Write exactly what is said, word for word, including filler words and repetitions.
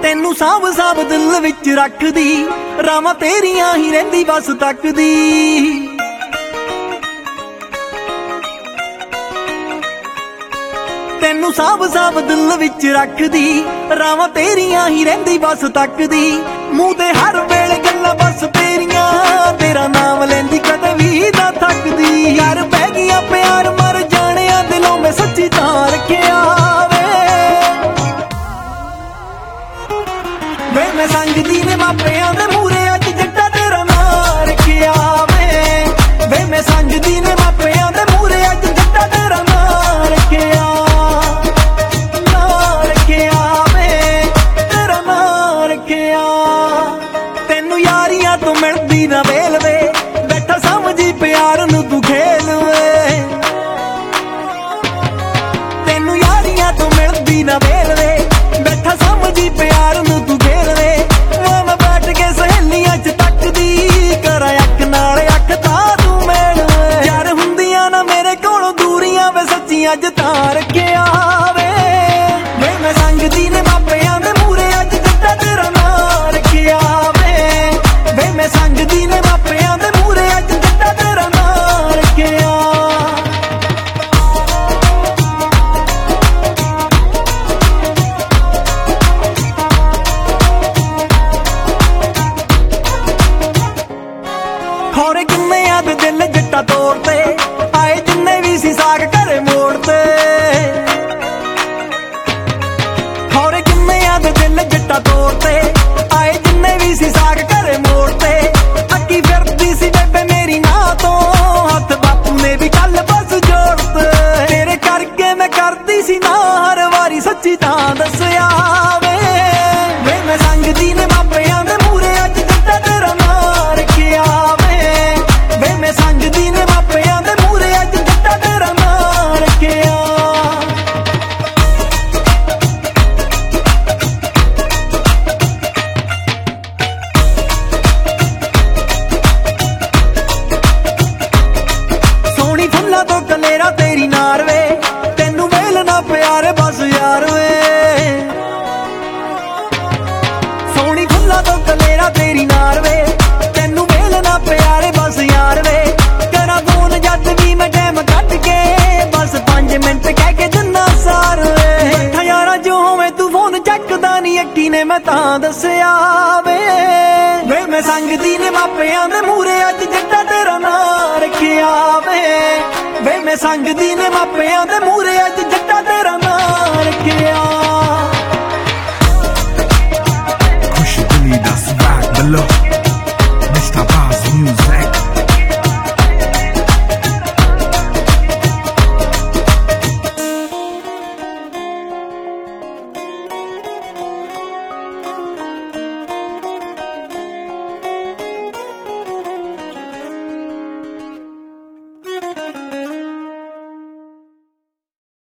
ਤੈਨੂੰ ਸਾਂਭ ਸਾਂਭ ਦਿਲ ਵਿੱਚ ਰੱਖਦੀ, ਰਾਵਾਂ ਤੇਰੀਆਂ ਹੀ ਰਹਿੰਦੀ ਬਸ ਤੱਕਦੀ। ਤੈਨੂੰ ਸਾਂਭ ਸਾਂਭ ਦਿਲ ਵਿੱਚ ਰੱਖਦੀ, ਰਾਵਾਂ ਤੇਰੀਆਂ ਹੀ ਰਹਿੰਦੀ ਬਸ ਤੱਕਦੀ। ਮੂੰਹ ਤੇ ਹਰ ਵੇਲੇ ਗੱਲਾਂ ਬਸ ਤੇਰੀਆਂ, ਤੇਰਾ ਨਾਮ ਲੈਂਦੀ ਕਦੇ ਵੀ ਨਾ ਥੱਕਦੀ। ਯਾਰ ਬਹਿ ਗਿਆ ਪਿਆਰ ਮਰ ਜਾਣਿਆ ਦਿਲੋਂ ਮੈਂ ਸੱਚੀ ਤਾਂ ਰੱਖਿਆ ਵੇ। ਵੇ ਮੈਂ ਸੰਗਦੀ ਨੇ ਮਾਪਿਆਂ ਦੇ ਮੂਹਰੇ ਅੱਜ ਜੱਟਾ ਤੇਰਾ ਨਾਂ ਰੱਖਿਆ ਵੇ। ਵੇ ਮੈਂ ਸੰਗਦੀ ਨੇ ਮਾਪਿਆਂ ਦੇ ਮੂਹਰੇ ਅੱਜ ਜੱਟਾ ਤੇਰਾ ਨਾਂ ਰੱਖਿਆ। ਤੈਨੂੰ ਯਾਰੀਆਂ ਤੋਂ ਮਿਲਦੀ ਨਾ ਵੇਲ ਵੇ, ਬੈਠਾ ਸਮਝੀ ਪਿਆਰ ਨੂੰ ਤੂੰ ਖੇਲ ਵੇ। ਤੈਨੂੰ ਯਾਰੀਆਂ ਤੋਂ ਮਿਲਦੀ ਨਾ ਵੇਲ ਵੇ, ਬੈਠਾ ਸਮਝੀ ਪਿਆਰ ਨੂੰ ਤੂੰ ਖੇਲ ਵੇ। ਮੈਂ ਬੈਠ ਕੇ ਸਹੇਲੀਆਂ ਚ ਤੱਕਦੀ, ਕਰਾਂ ਅੱਖ ਨਾਲ ਅੱਖ ਤਾਂ ਤੂੰ ਮੇਲ ਵੇ। ਯਾਰ ਹੁੰਦੀਆਂ ਨਾ ਮੇਰੇ ਕੋਲੋਂ ਦੂਰੀਆਂ ਵੇ, ਸੱਚੀਆਂ ਅੱਜ ਤਾਂ ਰੱਖਿਆ ਵੇ। ਵੇ ਮੈਂ ਸੰਗਦੀ ਨੇ ਮਾਪਿਆਂ ਦੇ ਮੂਹਰੇ ਅੱਜ ਜੱਟਾ ਤੇਰਾ ਨਾਂ ਰੱਖਿਆ ਵੇ। ਵੇ ਮੈਂ ਸੰਗਦੀ ਨੇ ਮਾਪਿਆਂ ਦੇ ਮੂਹਰੇ ਅੱਜ ਜੱਟਾ ਤੇਰਾ ਨਾਂ ਰੱਖਿਆ। ਖੌਰੇ ਕਿੰਨਿਆਂ ਦੇ ਦਿਲ ਜੱਟਾ ਤੋੜ ਤੇ ਆਏ, ਜਿੰਨੇ ਵੀ ਸੀ ਸਾਗ ਘਰੇ ਮੋੜ ਤੇ। ਖੌਰੇ ਕਿੰਨਿਆਂ ਦੇ ਦਿਲ ਜੱਟਾ ਤੋੜ ਤੇ ਆਏ, ਜਿੰਨੇ ਵੀ ਸੀ ਸਾਗ ਘਰੇ ਮੋੜ ਤੇ। ਅੱਗੀ ਫਿਰਦੀ ਸੀ ਬੇਬੇ ਮੇਰੀ ਮਾਂ ਤੋਂ, ਹੱਥ ਬਾਪੂ ਨੇ ਵੀ ਕੱਲ ਬਸ ਜੋੜ ਤੇ। ਤੇਰੇ ਕਰਕੇ ਮੈਂ ਕਰਦੀ ਸੀ ਨਾ ਹਰ ਵਾਰੀ, ਸੱਚੀ ਤਾਂ ਦੱਸਿਆ ਵੇ। ਵੇ ਮੈਂ ਸੰਗਦੀ ਨੇ ਮਾਪਿਆਂ ਦੇ ਮੂਹਰੇ ਅੱਜ ਜੱਟਾ ਤੇਰਾ ਨਾਂ ਰੱਖਿਆ ਵੇ। ਵੇ ਮੈਂ ਸੰਗਦੀ ਨੇ ਮਾਪਿਆਂ ਦੇ ਮੂਹਰੇ ਅੱਜ ਜੱਟਾ ਤੇਰਾ ਨਾਂ ਰੱਖਿਆ। ਸੋਹਣੀ ਫੁੱਲਾਂ ਤੋਂ ਕਲੇਰਾ ਤੇਰੀ ਨਾਰ ਵੇ, ਤੈਨੂੰ ਵੇਲ ਨਾ ਪਿਆਰ ਬਸ ਯਾਰ ਵੇ। ਸੋਹਣੀ ਫੁੱਲਾਂ ਤੋਂ ਕਲੇਰਾ ਤੇਰੀ ਨਾਰ ਵੇ, ਤੈਨੂੰ ਵੇਲ ਨਾ ਪਿਆਰ ਬਸ ਯਾਰ ਵੇ। ਕਰਾਂ ਫੋਨ ਜਦ ਵੀ ਮੈਂ ਟਾਈਮ ਕੱਢ ਕੇ, ਬਸ ਪੰਜ ਮਿੰਟ ਕਹਿ ਕੇ ਦਿਨਾ ਸਾਰ ਵੇ। ਬੈਠਾ ਯਾਰਾ ਜੋ ਹੋਵੇਂ ਤੂੰ ਫੋਨ ਚੱਕਦਾ ਨੀ, ਅੱਕੀ ਨੇ ਮੈਂ ਤਾਂ ਦੱਸਿਆ ਵੇ। ਵੇ ਮੈਂ ਸੰਗਦੀ ਨੇ ਮਾਪਿਆਂ ਦੇ ਮੂਹਰੇ ਅੱਜ ਜੱਟਾ ਤੇਰਾ ਨਾਂ ਰੱਖਿਆ ਵੇ। ਵੇ ਮੈਂ ਸੰਗਦੀ ਨੇ ਮਾਪਿਆਂ ਦੇ ਮੂਹਰੇ ਅੱਜ ਜੱਟਾ ਤੇਰਾ ਨਾਂ ਰੱਖਿਆ। ਖੁਸ਼ਬੂ ਦਾ ਸਵਾਗ ਬਲੋ